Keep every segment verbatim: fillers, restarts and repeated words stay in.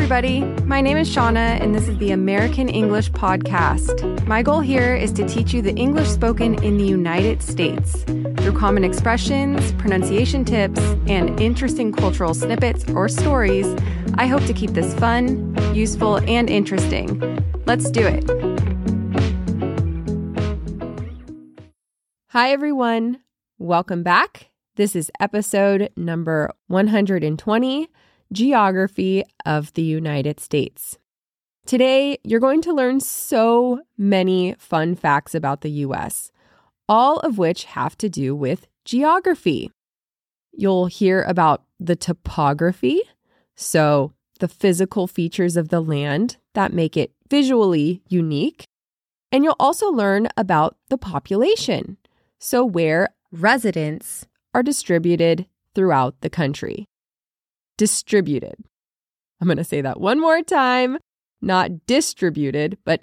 everybody. My name is Shauna, and this is the American English Podcast. My goal here is to teach you the English spoken in the United States through common expressions, pronunciation tips, and interesting cultural snippets or stories. I hope to keep this fun, useful, and interesting. Let's do it. Hi, everyone. Welcome back. This is episode number one hundred twenty. Geography of the United States. Today, you're going to learn so many fun facts about the U S, all of which have to do with geography. You'll hear about the topography, so the physical features of the land that make it visually unique. And you'll also learn about the population, so where residents are distributed throughout the country. Distributed. I'm going to say that one more time. Not distributed, but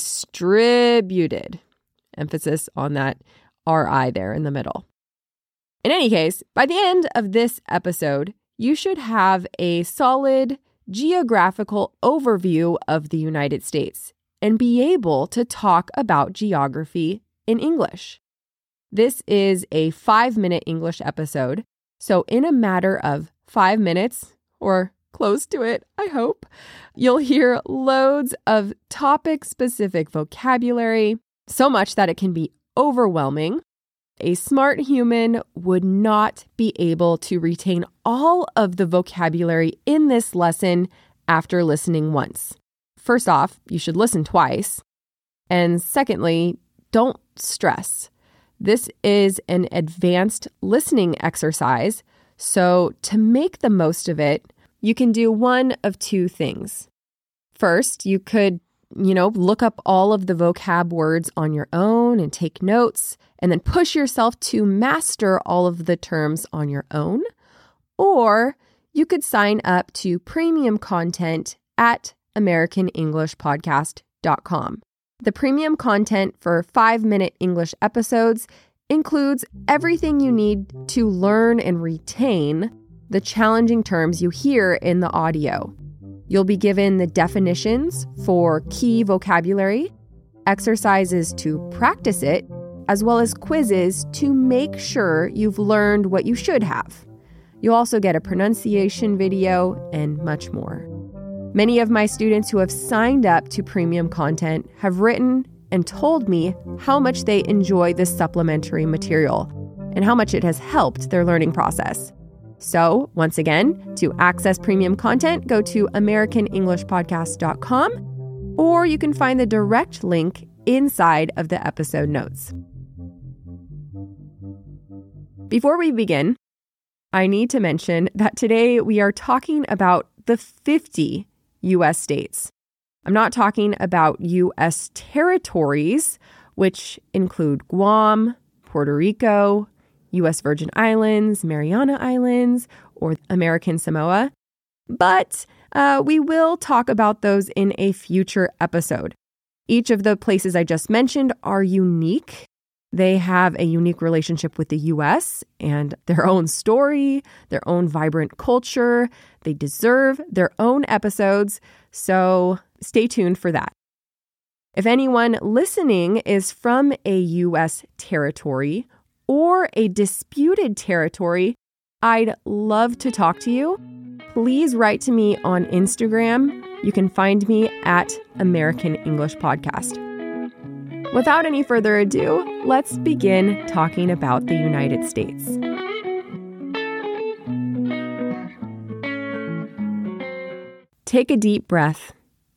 distributed. Emphasis on that R I there in the middle. In any case, by the end of this episode, you should have a solid geographical overview of the United States and be able to talk about geography in English. This is a five-minute English episode, so in a matter of five minutes, or close to it, I hope, you'll hear loads of topic-specific vocabulary, so much that it can be overwhelming. A smart human would not be able to retain all of the vocabulary in this lesson after listening once. First off, you should listen twice. And secondly, don't stress. This is an advanced listening exercise. So to make the most of it, you can do one of two things. First, you could, you know, look up all of the vocab words on your own and take notes, and then push yourself to master all of the terms on your own. Or you could sign up to premium content at American English Podcast dot com. The premium content for five-minute English episodes includes everything you need to learn and retain the challenging terms you hear in the audio. You'll be given the definitions for key vocabulary, exercises to practice it, as well as quizzes to make sure you've learned what you should have. You'll also get a pronunciation video and much more. Many of my students who have signed up to premium content have written and told me how much they enjoy this supplementary material and how much it has helped their learning process. So, once again, to access premium content, go to American English Podcast dot com, or you can find the direct link inside of the episode notes. Before we begin, I need to mention that today we are talking about the fifty U S states. I'm not talking about U S territories, which include Guam, Puerto Rico, U S Virgin Islands, Mariana Islands, or American Samoa. But uh, we will talk about those in a future episode. Each of the places I just mentioned are unique. They have a unique relationship with the U S and their own story, their own vibrant culture. They deserve their own episodes, so stay tuned for that. If anyone listening is from a U S territory or a disputed territory, I'd love to talk to you. Please write to me on Instagram. You can find me at American English Podcast. Without any further ado, let's begin talking about the United States. Take a deep breath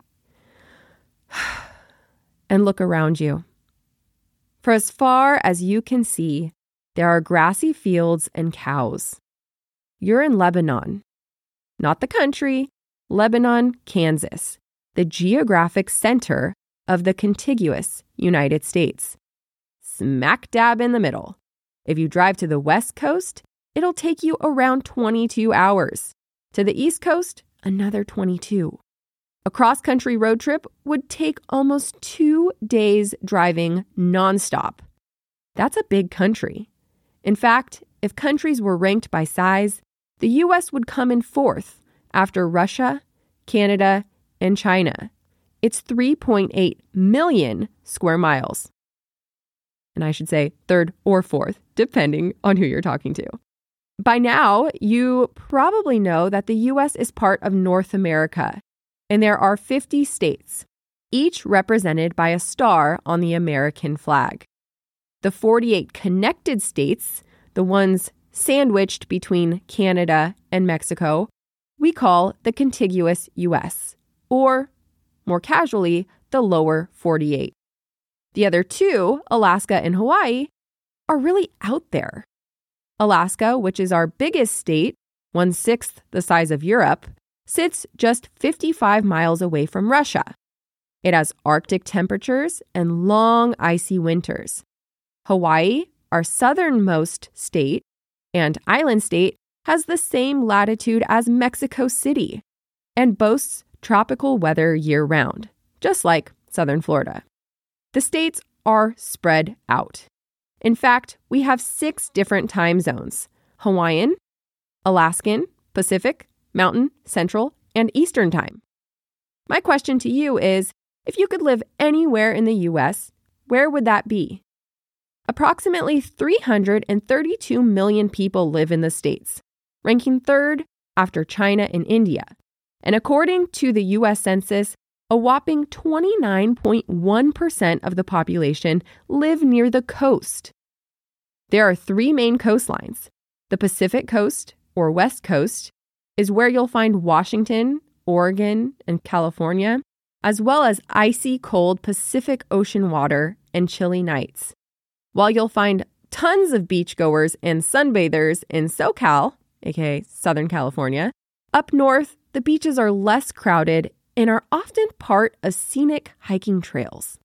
and look around you. For as far as you can see, there are grassy fields and cows. You're in Lebanon, not the country, Lebanon, Kansas, the geographic center of the contiguous United States. Smack dab in the middle. If you drive to the West Coast, it'll take you around twenty-two hours. To the East Coast, another twenty-two. A cross-country road trip would take almost two days driving nonstop. That's a big country. In fact, if countries were ranked by size, the U S would come in fourth after Russia, Canada, and China. It's three point eight million square miles. And I should say third or fourth, depending on who you're talking to. By now, you probably know that the U S is part of North America, and there are fifty states, each represented by a star on the American flag. The forty-eight connected states, the ones sandwiched between Canada and Mexico, we call the contiguous U S, or more casually, the lower forty-eight. The other two, Alaska and Hawaii, are really out there. Alaska, which is our biggest state, one-sixth the size of Europe, sits just fifty-five miles away from Russia. It has Arctic temperatures and long, icy winters. Hawaii, our southernmost state and island state, has the same latitude as Mexico City and boasts tropical weather year-round, just like southern Florida. The states are spread out. In fact, we have six different time zones: Hawaiian, Alaskan, Pacific, Mountain, Central, and Eastern Time. My question to you is, if you could live anywhere in the U S, where would that be? Approximately three hundred thirty-two million people live in the states, ranking third after China and India. And according to the U S Census, a whopping twenty-nine point one percent of the population live near the coast. There are three main coastlines. The Pacific Coast, or West Coast, is where you'll find Washington, Oregon, and California, as well as icy cold Pacific Ocean water and chilly nights. While you'll find tons of beachgoers and sunbathers in SoCal, aka Southern California, up north, the beaches are less crowded and are often part of scenic hiking trails.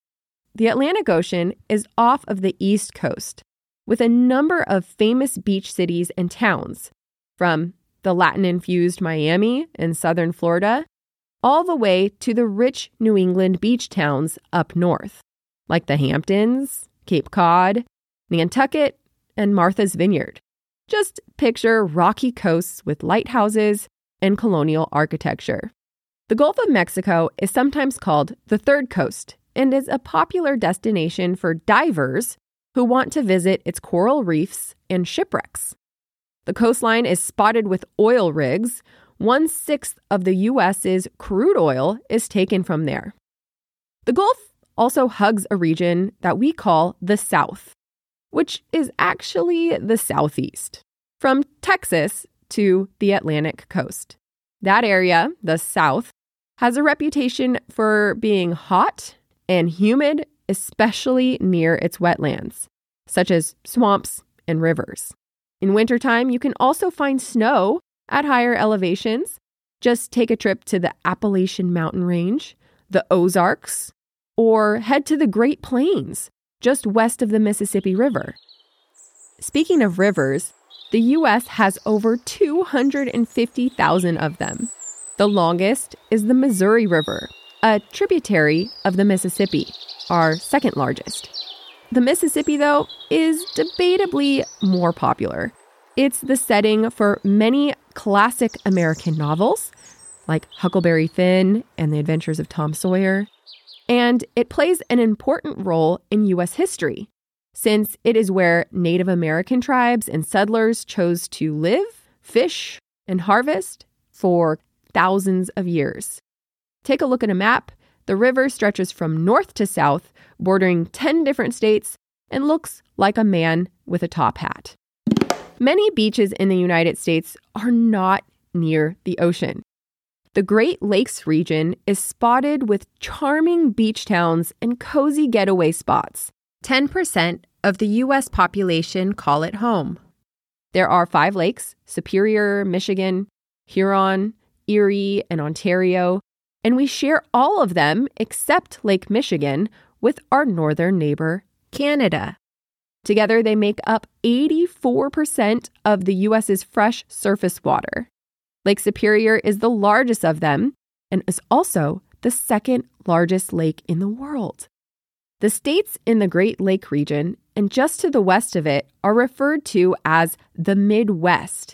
The Atlantic Ocean is off of the East Coast, with a number of famous beach cities and towns, from the Latin-infused Miami in southern Florida, all the way to the rich New England beach towns up north, like the Hamptons, Cape Cod, Nantucket, and Martha's Vineyard. Just picture rocky coasts with lighthouses and colonial architecture. The Gulf of Mexico is sometimes called the Third Coast and is a popular destination for divers who want to visit its coral reefs and shipwrecks. The coastline is spotted with oil rigs. One-sixth of the U S's crude oil is taken from there. The Gulf also hugs a region that we call the South, which is actually the Southeast, from Texas to the Atlantic coast. That area, the South, has a reputation for being hot and humid, especially near its wetlands, such as swamps and rivers. In wintertime, you can also find snow at higher elevations. Just take a trip to the Appalachian Mountain Range, the Ozarks, or head to the Great Plains, just west of the Mississippi River. Speaking of rivers, the U S has over two hundred fifty thousand of them. The longest is the Missouri River, a tributary of the Mississippi, our second largest. The Mississippi, though, is debatably more popular. It's the setting for many classic American novels, like Huckleberry Finn and the Adventures of Tom Sawyer, and it plays an important role in U S history, since it is where Native American tribes and settlers chose to live, fish, and harvest for thousands of years. Take a look at a map. The river stretches from north to south, bordering ten different states, and looks like a man with a top hat. Many beaches in the United States are not near the ocean. The Great Lakes region is spotted with charming beach towns and cozy getaway spots. ten percent of the U S population call it home. There are five lakes: Superior, Michigan, Huron, Erie, and Ontario, and we share all of them except Lake Michigan with our northern neighbor, Canada. Together, they make up eighty-four percent of the U S's fresh surface water. Lake Superior is the largest of them and is also the second largest lake in the world. The states in the Great Lake region and just to the west of it are referred to as the Midwest.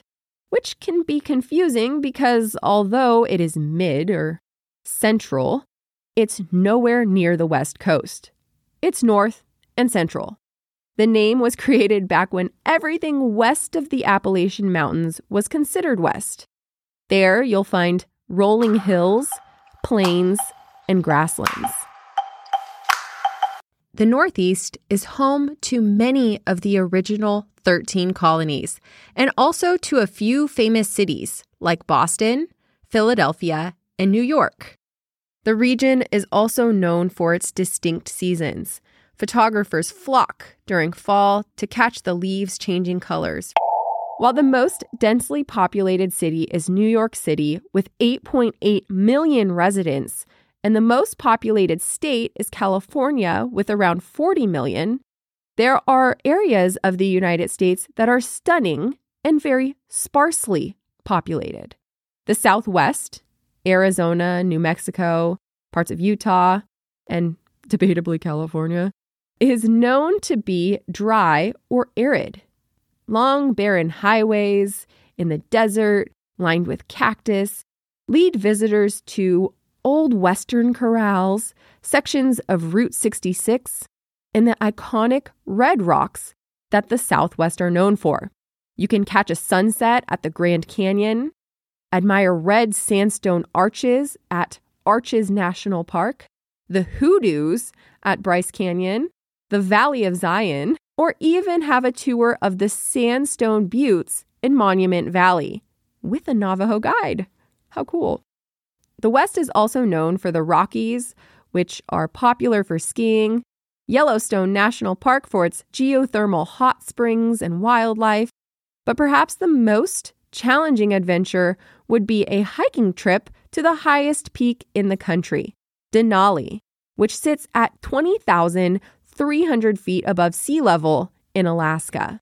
which can be confusing because although it is mid or central, it's nowhere near the West Coast. It's north and central. The name was created back when everything west of the Appalachian Mountains was considered west. There you'll find rolling hills, plains, and grasslands. The Northeast is home to many of the original thirteen colonies, and also to a few famous cities like Boston, Philadelphia, and New York. The region is also known for its distinct seasons. Photographers flock during fall to catch the leaves changing colors. While the most densely populated city is New York City with eight point eight million residents, and the most populated state is California with around forty million, there are areas of the United States that are stunning and very sparsely populated. The Southwest, Arizona, New Mexico, parts of Utah, and debatably California, is known to be dry or arid. Long, barren highways in the desert, lined with cactus, lead visitors to old Western corrals, sections of Route sixty-six, and the iconic red rocks that the Southwest are known for. You can catch a sunset at the Grand Canyon, admire red sandstone arches at Arches National Park, the hoodoos at Bryce Canyon, the Valley of Zion, or even have a tour of the Sandstone Buttes in Monument Valley with a Navajo guide. How cool. The West is also known for the Rockies, which are popular for skiing, Yellowstone National Park for its geothermal hot springs and wildlife, but perhaps the most challenging adventure would be a hiking trip to the highest peak in the country, Denali, which sits at twenty thousand three hundred feet above sea level in Alaska.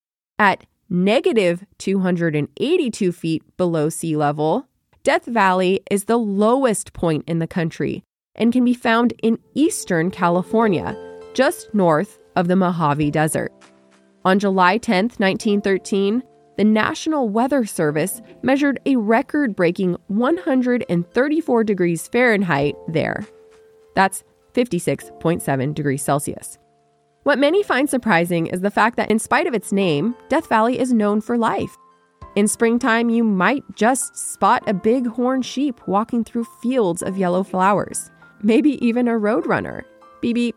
At negative two hundred eighty-two feet below sea level, Death Valley is the lowest point in the country and can be found in eastern California, just north of the Mojave Desert. On July tenth, nineteen thirteen, the National Weather Service measured a record-breaking one hundred thirty-four degrees Fahrenheit there. That's fifty-six point seven degrees Celsius. What many find surprising is the fact that in spite of its name, Death Valley is known for life. In springtime, you might just spot a bighorn sheep walking through fields of yellow flowers. Maybe even a roadrunner. Beep beep.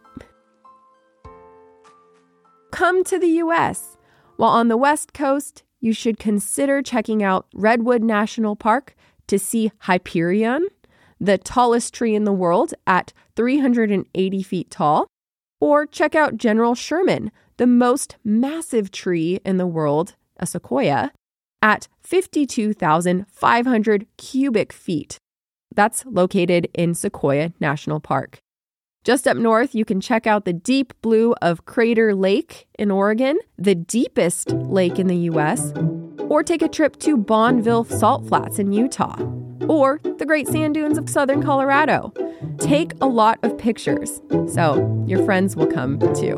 Come to the U S. While on the West Coast, you should consider checking out Redwood National Park to see Hyperion, the tallest tree in the world at three hundred eighty feet tall, or check out General Sherman, the most massive tree in the world, a sequoia, at fifty-two thousand five hundred cubic feet. That's located in Sequoia National Park. Just up north, you can check out the deep blue of Crater Lake in Oregon, the deepest lake in the U S, or take a trip to Bonneville Salt Flats in Utah, or the Great Sand Dunes of southern Colorado. Take a lot of pictures, so your friends will come too.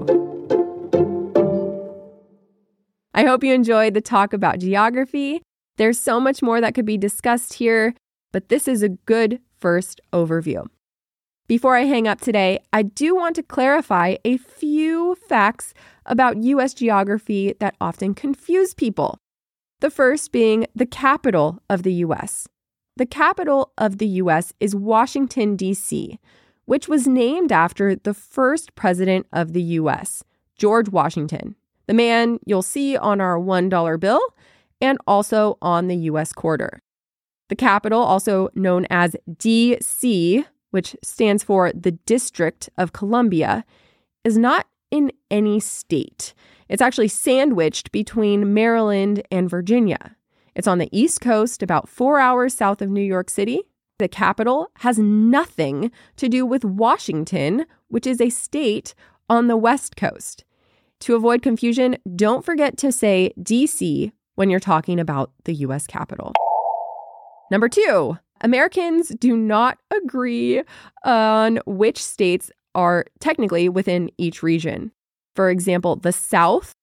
I hope you enjoyed the talk about geography. There's so much more that could be discussed here, but this is a good first overview. Before I hang up today, I do want to clarify a few facts about U S geography that often confuse people. The first being the capital of the U S. The capital of the U S is Washington, D C, which was named after the first president of the U S, George Washington, the man you'll see on our one dollar bill and also on the U S quarter. The capital, also known as D C, which stands for the District of Columbia, is not in any state. It's actually sandwiched between Maryland and Virginia. It's on the East Coast, about four hours south of New York City. The capital has nothing to do with Washington, which is a state on the West Coast. To avoid confusion, don't forget to say D C when you're talking about the U S Capitol. Number two, Americans do not agree on which states are technically within each region. For example, the South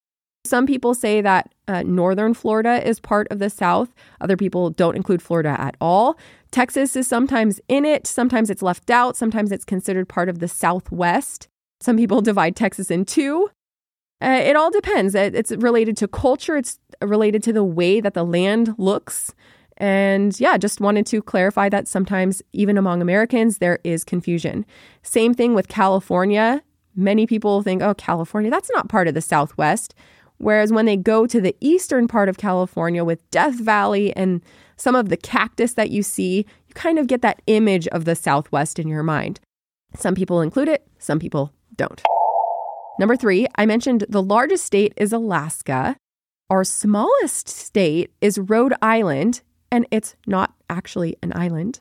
Some people say that uh, northern Florida is part of the South. Other people don't include Florida at all. Texas is sometimes in it. Sometimes it's left out. Sometimes it's considered part of the Southwest. Some people divide Texas in two. Uh, it all depends. It's related to culture. It's related to the way that the land looks. And yeah, just wanted to clarify that sometimes even among Americans, there is confusion. Same thing with California. Many people think, oh, California, that's not part of the Southwest. Whereas when they go to the eastern part of California with Death Valley and some of the cactus that you see, you kind of get that image of the Southwest in your mind. Some people include it, some people don't. Number three, I mentioned the largest state is Alaska. Our smallest state is Rhode Island, and it's not actually an island.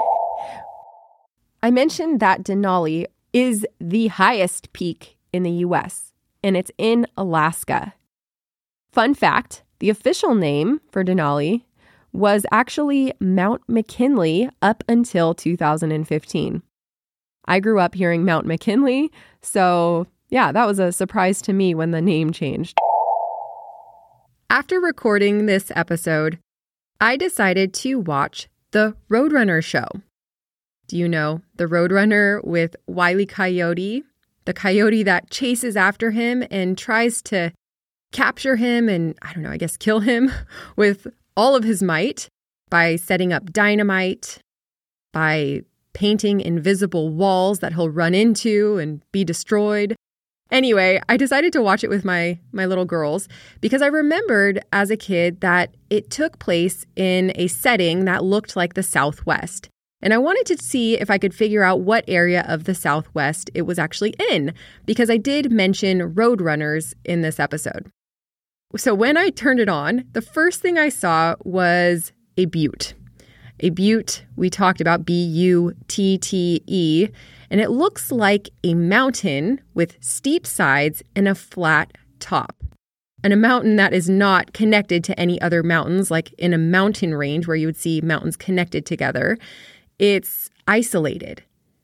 I mentioned that Denali is the highest peak in the U S, and it's in Alaska. Fun fact, the official name for Denali was actually Mount McKinley up until two thousand fifteen. I grew up hearing Mount McKinley, so yeah, that was a surprise to me when the name changed. After recording this episode, I decided to watch The Roadrunner Show. Do you know The Roadrunner with Wile E. Coyote? The coyote that chases after him and tries to capture him and, I don't know, I guess kill him with all of his might by setting up dynamite, by painting invisible walls that he'll run into and be destroyed. Anyway, I decided to watch it with my my little girls because I remembered as a kid that it took place in a setting that looked like the Southwest. And I wanted to see if I could figure out what area of the Southwest it was actually in, because I did mention roadrunners in this episode. So when I turned it on, the first thing I saw was a butte. A butte, we talked about B U T T E, and it looks like a mountain with steep sides and a flat top. And a mountain that is not connected to any other mountains, like in a mountain range where you would see mountains connected together. It's isolated.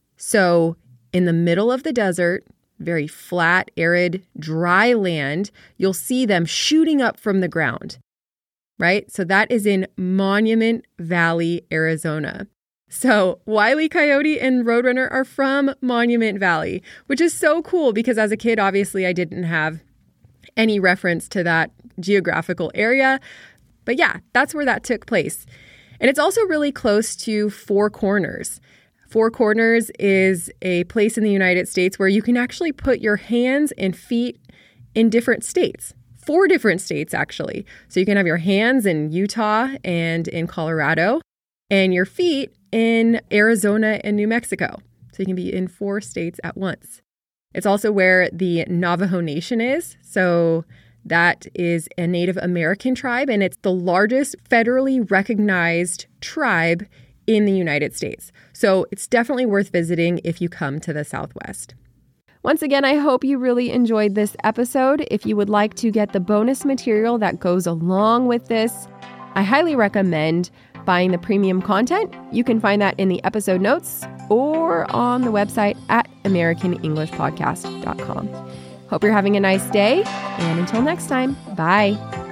So in the middle of the desert, very flat, arid, dry land, you'll see them shooting up from the ground, right? So that is in Monument Valley, Arizona. So Wile E. Coyote and Roadrunner are from Monument Valley, which is so cool because as a kid, obviously, I didn't have any reference to that geographical area. But yeah, that's where that took place. And it's also really close to Four Corners. Four Corners is a place in the United States where you can actually put your hands and feet in different states. Four different states, actually. So you can have your hands in Utah and in Colorado, and your feet in Arizona and New Mexico. So you can be in four states at once. It's also where the Navajo Nation is. So that is a Native American tribe, and it's the largest federally recognized tribe in the United States. So it's definitely worth visiting if you come to the Southwest. Once again, I hope you really enjoyed this episode. If you would like to get the bonus material that goes along with this, I highly recommend buying the premium content. You can find that in the episode notes or on the website at american english podcast dot com. Hope you're having a nice day, and until next time, bye.